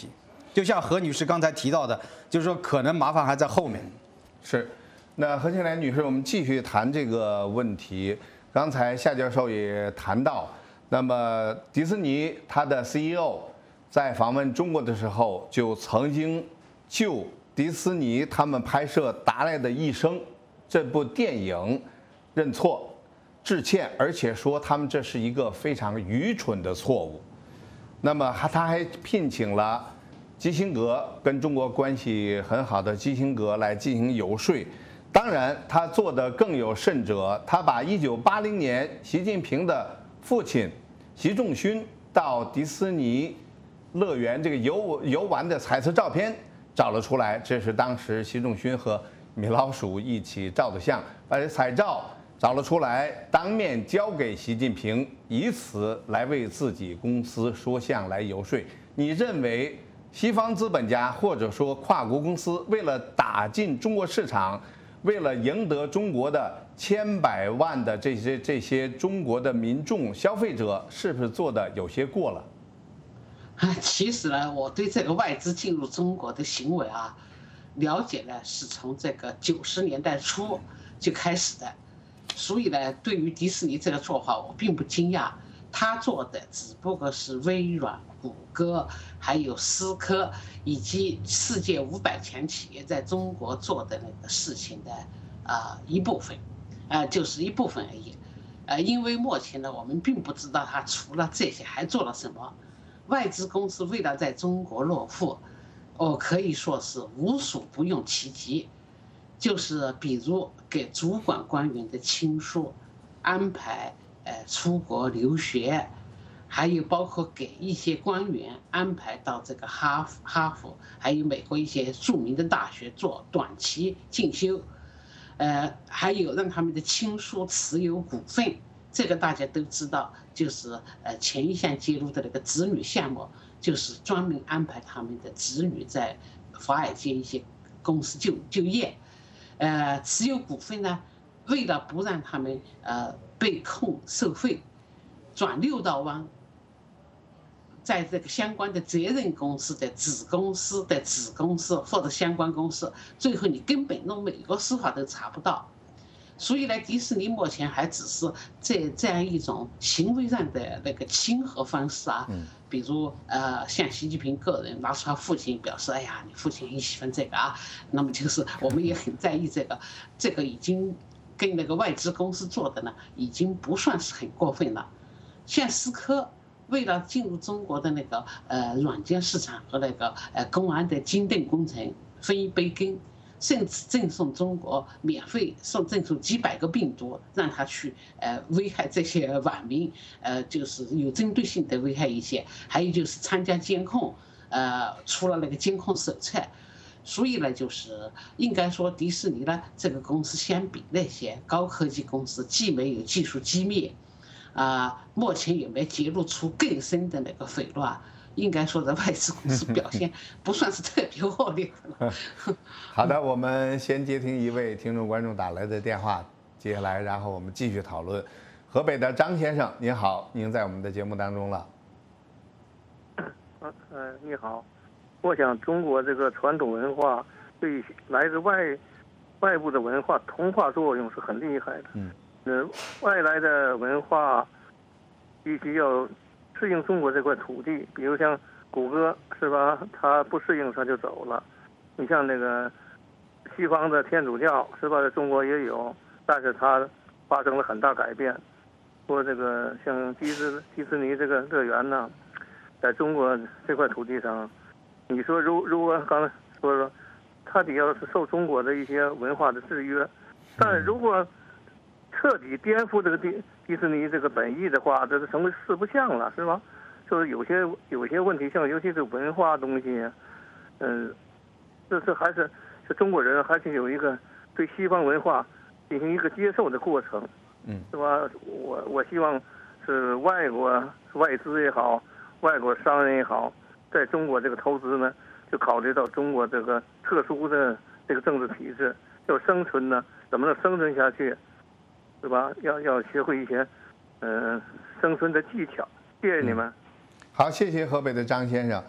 就像何女士刚才提到的，就是说可能麻烦还在后面。 是，那何庆莲女士，我们继续谈这个问题。刚才夏教授也谈到，那么迪士尼它的 C E O 在访问中国的时候，就曾经就迪士尼他们拍摄《达赖的一生》这部电影认错、致歉，而且说他们这是一个非常愚蠢的错误。那么他还聘请了基辛格，跟中国关系很好的基辛格来进行游说。当然，他做的更有甚者，他把一九八零年习近平的父亲习仲勋到迪士尼乐园这个游游玩的彩色照片找了出来，这是当时习仲勋和米老鼠一起照的相，把这彩照找了出来，当面交给习近平，以此来为自己公司说相来游说。你认为西方资本家或者说跨国公司为了打进中国市场，为了赢得中国的千百万的这些这些中国的民众消费者，是不是做的有些过了？ 其实呢，我对这个外资进入中国的行为啊，了解呢是从这个九十年代初就开始的，所以呢，对于迪士尼这个做法，我并不惊讶。他做的只不过是微软、谷歌，还有思科以及世界五百强企业在中国做的那个事情的啊、呃、一部分，啊、呃、就是一部分而已，呃，因为目前呢，我们并不知道他除了这些还做了什么。外资公司为了在中国落户，哦，可以说是无所不用其极，就是比如给主管官员的亲疏安排。呃，出国留学，还有包括给一些官员安排到这个哈佛、哈佛，还有美国一些著名的大学做短期进修，呃，还有让他们的亲属持有股份，这个大家都知道，就是呃前一项揭露的那个子女项目，就是专门安排他们的子女在华尔街一些公司就就业，呃，持有股份呢，为了不让他们呃。被控受贿，转六道弯，在这个相关的责任公司的子公司的子公司或者相关公司，最后你根本弄美国司法都查不到。所以呢，迪士尼目前还只是这这样一种行为上的那个亲和方式啊，比如呃，像习近平个人拿出他父亲表示，哎呀，你父亲很喜欢这个啊，那么就是我们也很在意这个，这个已经。跟那个外资公司做的呢，已经不算是很过分了。像思科为了进入中国的那个呃软件市场和那个呃公安的金盾工程分一杯羹，甚至赠送中国免费送赠送几百个病毒，让他去呃危害这些网民，呃就是有针对性的危害一些。还有就是参加监控，呃出了那个监控手册。所以呢，就是应该说，迪士尼呢这个公司相比那些高科技公司，既没有技术机密，啊、呃，目前也没揭露出更深的那个诽谤，应该说，在外资公司表现不算是特别恶劣的。 好的，我们先接听一位听众观众打来的电话，接下来然后我们继续讨论。河北的张先生，您好，您在我们的节目当中了。 呃，你好。我想，中国这个传统文化对来自外外部的文化同化作用是很厉害的。嗯，呃，外来的文化必须要适应中国这块土地，比如像谷歌是吧？它不适应它就走了。你像那个西方的天主教是吧？在中国也有，但是它发生了很大改变。说这个像迪士迪士尼这个乐园呢，在中国这块土地上。你说如如果刚才说说，它得要是受中国的一些文化的制约，但是如果彻底颠覆这个迪迪士尼这个本意的话，这就成为四不像了，是吧？就是有些有些问题，像尤其是文化东西，嗯，这是还是是中国人还是有一个对西方文化进行一个接受的过程，嗯，是吧？我我希望是外国外资也好，外国商人也好。在中国这个投资呢，就考虑到中国这个特殊的这个政治体制，要生存呢，怎么能生存下去，是吧？要要学会一些，嗯、呃，生存的技巧。谢谢你们。 好，谢谢河北的张先生。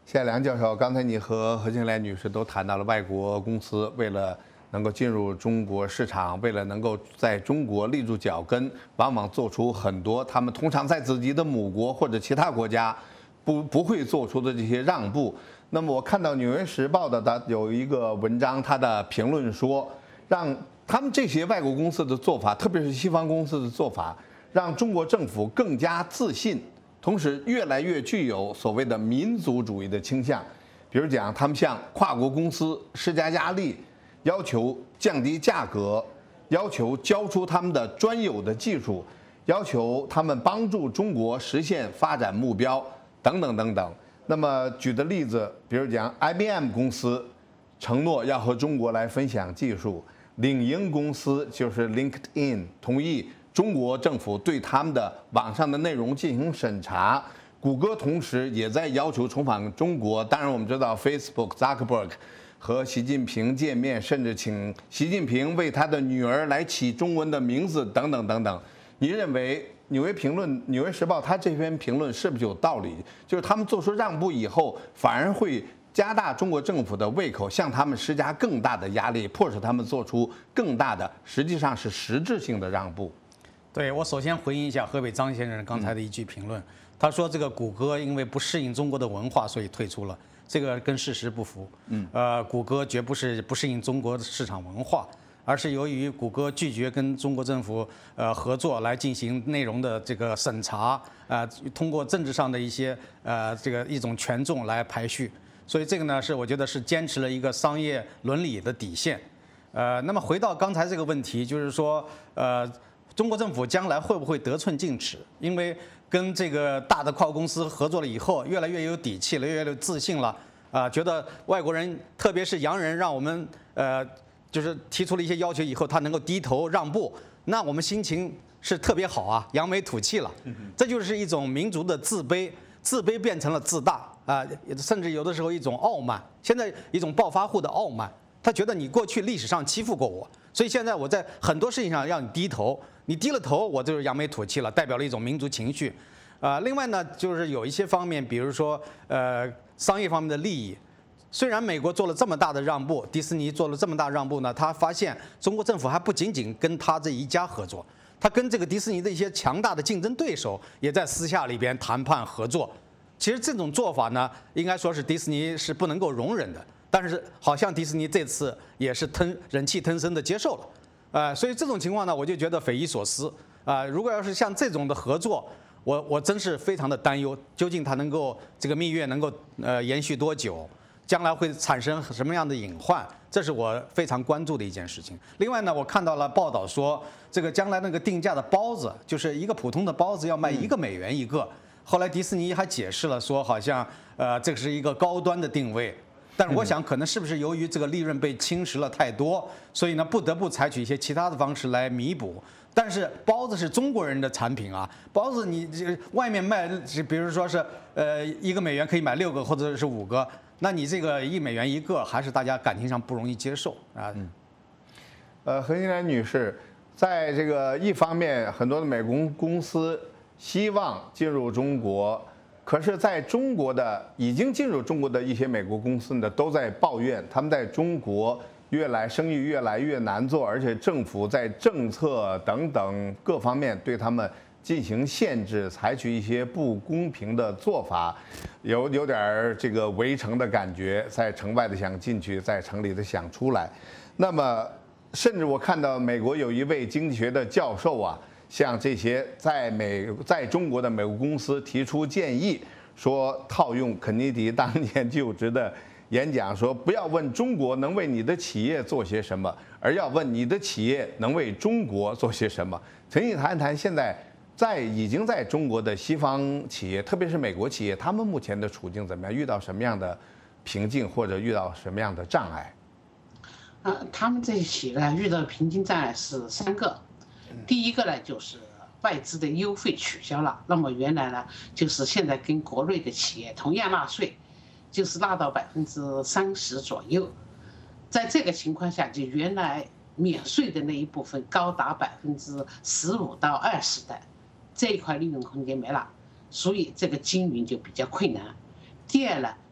谢谢梁教授。刚才你和何庆莲女士都谈到了外国公司为了能够进入中国市场，为了能够在中国立住脚跟，往往做出很多他们通常在自己的母国或者其他国家不不会做出的这些让步。那么我看到《纽约时报》的它有一个文章，它的评论说，让他们这些外国公司的做法，特别是西方公司的做法，让中国政府更加自信，同时越来越具有所谓的民族主义的倾向。比如讲，他们向跨国公司施加压力，要求降低价格，要求交出他们的专有的技术，要求他们帮助中国实现发展目标，等等等等。那么举的例子，比如讲 I B M 公司承诺要和中国来分享技术，领英公司就是 LinkedIn 同意中国政府对他们的网上的内容进行审查，谷歌同时也在要求重返中国。当然我们知道 Facebook Zuckerberg 和习近平见面，甚至请习近平为他的女儿来起中文的名字等等等等。你认为纽约评论、纽约时报他这篇评论是不是有道理？就是他们做出让步以后，反而会加大中国政府的胃口，向他们施加更大的压力，迫使他们做出更大的，实际上是实质性的让步。 对，我首先回应一下河北张先生刚才的一句评论，他说这个谷歌因为不适应中国的文化，所以退出了，这个跟事实不符。嗯，呃，谷歌绝不是不适应中国的市场文化，而是由于谷歌拒绝跟中国政府呃合作来进行内容的这个审查，呃，通过政治上的一些呃这个一种权重来排序，所以这个呢是我觉得是坚持了一个商业伦理的底线。呃，那么回到刚才这个问题，就是说呃中国政府将来会不会得寸进尺？因为跟这个大的跨国公司合作了以后，越来越有底气了，越来越有自信了，啊、呃，觉得外国人特别是洋人让我们呃。就是提出了一些要求以后，他能够低头让步，那我们心情是特别好啊，扬眉吐气了。这就是一种民族的自卑，自卑变成了自大啊、呃，甚至有的时候一种傲慢。现在一种暴发户的傲慢，他觉得你过去历史上欺负过我，所以现在我在很多事情上让你低头，你低了头，我就是扬眉吐气了，代表了一种民族情绪。啊、呃，另外呢，就是有一些方面，比如说呃商业方面的利益。虽然美国做了这么大的让步，迪士尼做了这么大让步呢，他发现中国政府还不仅仅跟他这一家合作，他跟这个迪士尼的一些强大的竞争对手也在私下里边谈判合作。其实这种做法呢，应该说是迪士尼是不能够容忍的，但是好像迪士尼这次也是吞忍气吞声的接受了，呃，所以这种情况呢，我就觉得匪夷所思啊、呃。如果要是像这种的合作，我我真是非常的担忧，究竟它能够这个蜜月能够呃延续多久？将来会产生什么样的隐患？这是我非常关注的一件事情。另外呢，我看到了报道说，这个将来那个定价的包子，就是一个普通的包子要卖一个美元一个。后来迪士尼还解释了说，好像呃这是一个高端的定位。但是我想，可能是不是由于这个利润被侵蚀了太多，所以呢不得不采取一些其他的方式来弥补。但是包子是中国人的产品啊，包子你这外面卖，比如说是呃一个美元可以买六个或者是五个。那你这个一美元一个，还是大家感情上不容易接受啊？嗯。 呃，何金兰女士，在这个一方面，很多的美国公司希望进入中国，可是在中国的已经进入中国的一些美国公司呢，都在抱怨他们在中国越来生意越来越难做，而且政府在政策等等各方面对他们进行限制，采取一些不公平的做法，有有点这个围城的感觉，在城外的想进去，在城里的想出来。那么，甚至我看到美国有一位经济学的教授啊，向这些在美在中国的美国公司提出建议，说套用肯尼迪当年就职的演讲，说不要问中国能为你的企业做些什么，而要问你的企业能为中国做些什么。请你谈一谈现在。在已经在中国的西方企业，特别是美国企业，他们目前的处境怎么样？遇到什么样的瓶颈，或者遇到什么样的障碍？ 呃，他们这些企业呢，遇到的瓶颈障碍是三个。第一个呢，就是外资的优惠取消了，那么原来呢，就是现在跟国内的企业同样纳税，就是纳到百分之三十左右。在这个情况下，就原来免税的那一部分高达百分之十五到二十的。这一块利润空间没了，所以这个经营就比较困难。第二呢，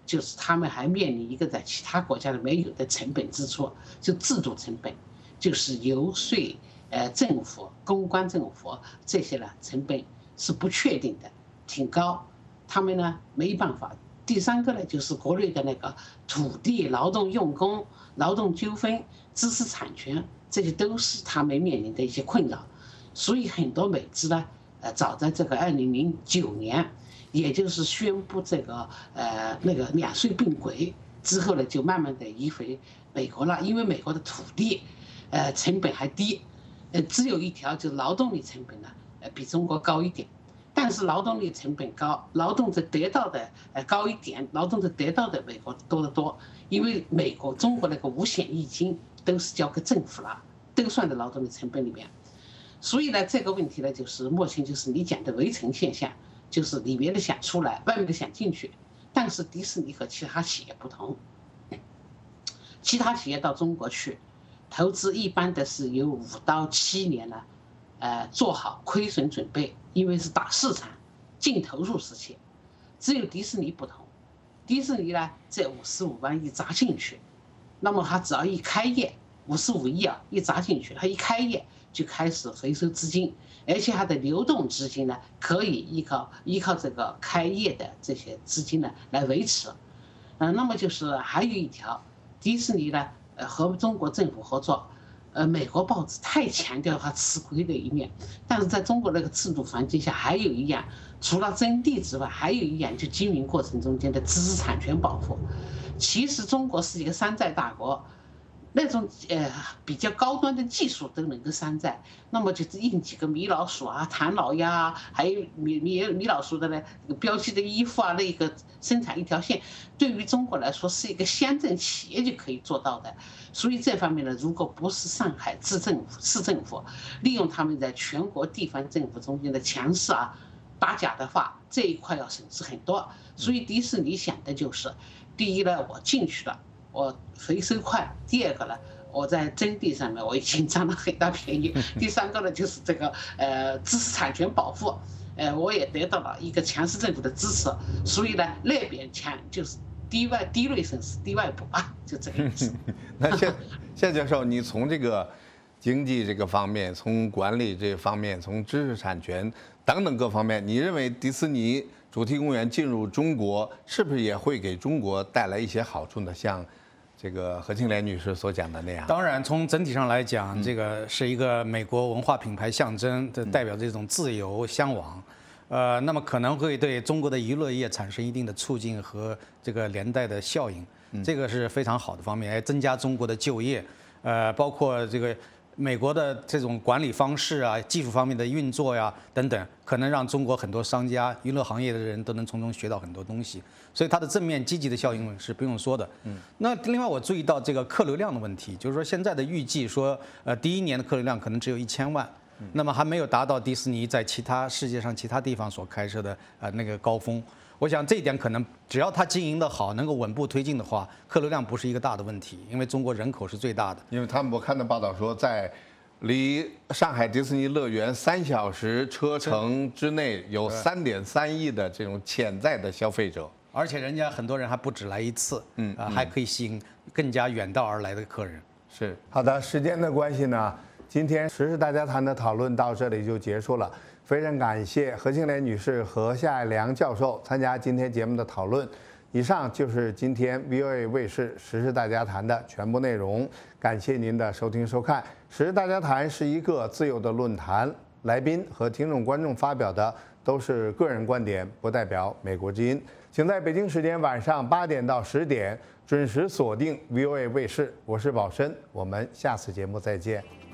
就是他们还面临一个在其他国家里没有的成本支出，就制度成本，就是游说呃政府、公关政府这些呢成本是不确定的，挺高，他们呢没办法。第三个呢，就是国内的那个土地、劳动用工、劳动纠纷、知识产权，这些都是他们面临的一些困扰。所以很多美资呢，呃，早在这个二零零九年，也就是宣布这个呃那个两税并轨之后呢，就慢慢的移回美国了。因为美国的土地，呃，成本还低，呃，只有一条就是劳动力成本呢，呃，比中国高一点。但是劳动力成本高，劳动者得到的呃高一点，劳动者得到的美国多得多，因为美国、中国那个五险一金都是交给政府了，都算在劳动力成本里面。所以呢，这个问题呢，就是目前就是你讲的围城现象，就是里面的想出来，外面的想进去。但是迪士尼和其他企业不同，其他企业到中国去投资，一般的是有五到七年呢，呃，做好亏损准备。因为是打市场、净投入时期，只有迪士尼不同。迪士尼呢，这五十五万亿砸进去，那么它只要一开业，五十五亿啊，一砸进去，它一开业就开始回收资金，而且它的流动资金呢，可以依靠依靠这个开业的这些资金呢来维持。嗯、呃，那么就是还有一条，迪士尼呢，呃，和中国政府合作。呃，美国报纸太强调它吃亏的一面，但是在中国那个制度环境下，还有一样，除了征地之外，还有一样就经营过程中间的知识产权保护。其实中国是一个山寨大国，那种呃比较高端的技术都能够山寨，那么就是印几个米老鼠啊、唐老鸭啊，还有米米米老鼠的呢标记的衣服啊，那个生产一条线，对于中国来说是一个乡镇企业就可以做到的。所以这方面呢，如果不是上海市政府、市政府利用他们在全国地方政府中间的强势啊打假的话，这一块要省事很多。所以迪士尼想的就是，第一呢，我进去了，我回收快；第二个呢，我在征地上面我已经占了很大便宜；第三个呢，就是这个呃知识产权保护，呃我也得到了一个强势政府的支持。所以呢，那边强就是。低外低瑞省是低外部啊，就这个意思。 那谢谢教授，你从这个经济这个方面，从管理这方面，从知识产权等等各方面，你认为迪士尼主题公园进入中国，是不是也会给中国带来一些好处呢？像这个何庆莲女士所讲的那样。 当然，从整体上来讲，嗯、这个是一个美国文化品牌象征，这代表这种自由向往。呃，那么可能会对中国的娱乐业产生一定的促进和这个连带的效应，嗯、这个是非常好的方面，来增加中国的就业，呃，包括这个美国的这种管理方式啊、技术方面的运作呀等等，可能让中国很多商家、娱乐行业的人都能从中学到很多东西，所以它的正面积极的效应是不用说的。嗯，那另外我注意到这个客流量的问题，就是说现在的预计说，呃，第一年的客流量可能只有一千万。那么还没有达到迪士尼在其他世界上其他地方所开设的呃那个高峰。我想这一点可能只要它经营得好，能够稳步推进的话，客流量不是一个大的问题，因为中国人口是最大的。 因为他们我看到报道说，在离上海迪士尼乐园三小时车程之内有三点三亿的这种潜在的消费者， 而且人家很多人还不止来一次，嗯啊，还可以吸引更加远道而来的客人。 是好的，时间的关系呢。今天时事大家谈的讨论到这里就结束了，非常感谢何庆莲女士和夏良教授参加今天节目的讨论。以上就是今天 V O A 卫视时事大家谈的全部内容，感谢您的收听收看。时事大家谈是一个自由的论坛，来宾和听众观众发表的都是个人观点，不代表美国之音。请在北京时间晚上八点到十点准时锁定 V O A 卫视，我是宝申，我们下次节目再见。